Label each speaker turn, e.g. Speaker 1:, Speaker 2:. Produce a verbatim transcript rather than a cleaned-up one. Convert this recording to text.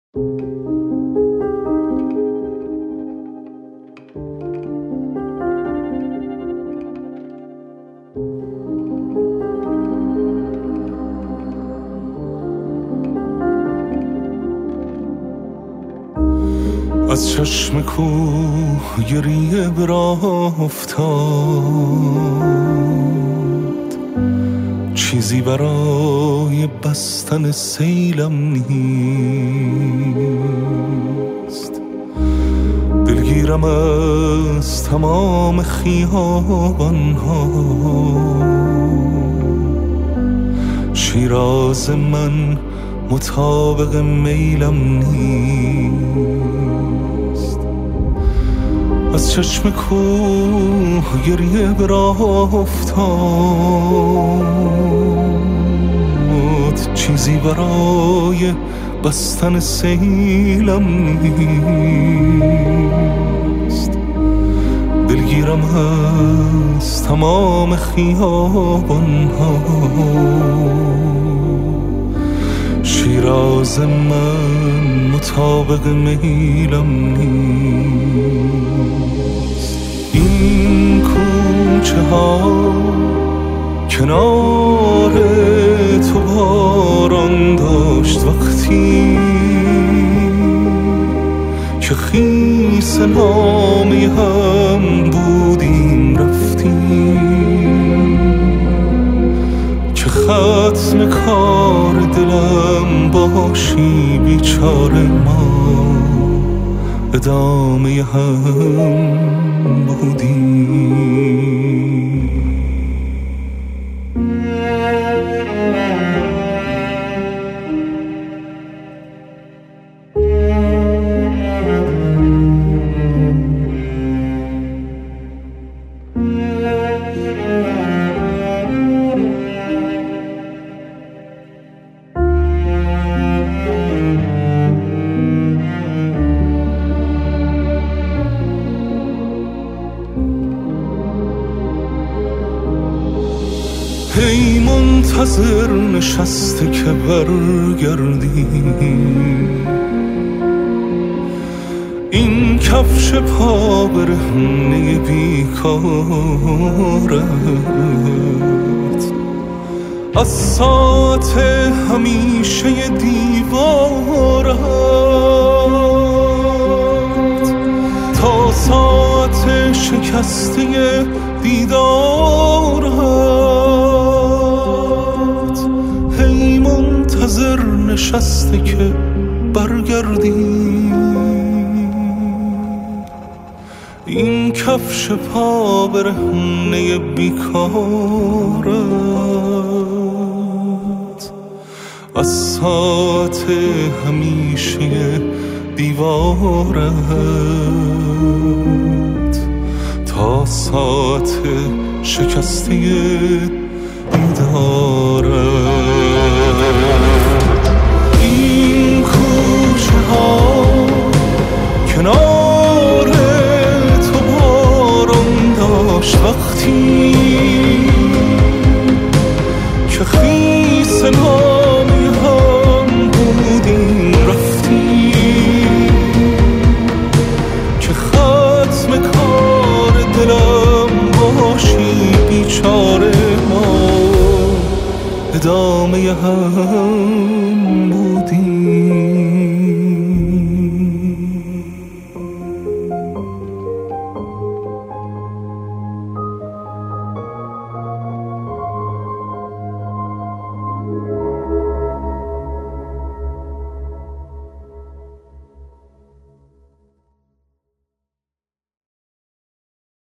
Speaker 1: از چشم کوه گریه به راه افتاد، چیزی برای بستن سیلم نیست. دلگیرم از تمام خیابان‌ها، شیراز من مطابق میلم نیست. از چشم کوه گریه به راه افتاد، چیزی برای بستن سیلم نیست. دلگیرم از تمام خیابان‌ها، شیراز من مطابق میلم نیست. این کوچه ها کنار تو باران داشت وقتی که خیس نامه هم بودیم رفتیم، که ختم کار دلم باشی بیچاره ما ادامه هم بودیم. هی منتظر نشسته که برگردی، این کفش پا برهنه بیکارت از ساعت همیشه دیوارت تا ساعت شکسته دیدارت. هی منتظر نشسته که برگردی، این کفش پا برهنه بیکارت از ساعت همیشه دیوارت تا ساعت شکسته دیدارت.